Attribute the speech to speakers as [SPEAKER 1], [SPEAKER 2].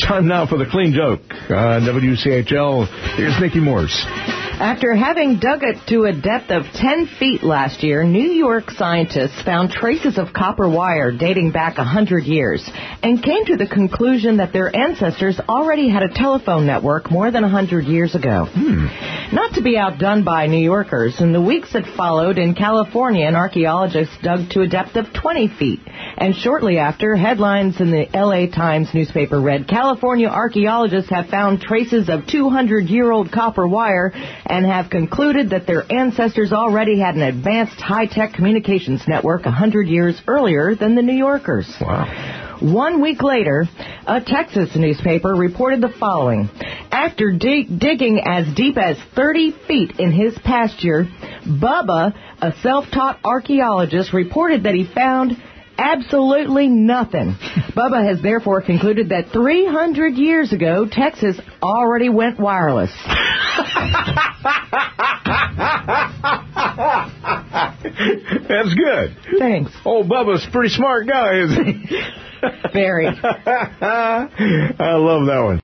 [SPEAKER 1] Time now for the clean joke on WCHL. Here's Nikki Morse.
[SPEAKER 2] After having dug it to a depth of 10 feet last year, New York scientists found traces of copper wire dating back 100 years and came to the conclusion that their ancestors already had a telephone network more than 100 years ago. Not to be outdone by New Yorkers, in the weeks that followed in California, an archaeologist dug to a depth of 20 feet. And shortly after, headlines in the LA Times newspaper read, California archaeologists have found traces of 200-year-old copper wire and have concluded that their ancestors already had an advanced high-tech communications network 100 years earlier than the New Yorkers.
[SPEAKER 1] Wow.
[SPEAKER 2] 1 week later, a Texas newspaper reported the following. After digging as deep as 30 feet in his pasture, Bubba, a self-taught archaeologist, reported that he found absolutely nothing. Bubba has therefore concluded that 300 years ago, Texas already went wireless.
[SPEAKER 1] That's good.
[SPEAKER 2] Thanks.
[SPEAKER 1] Oh, Bubba's a pretty smart guy, isn't he?
[SPEAKER 2] Very.
[SPEAKER 1] I love that one.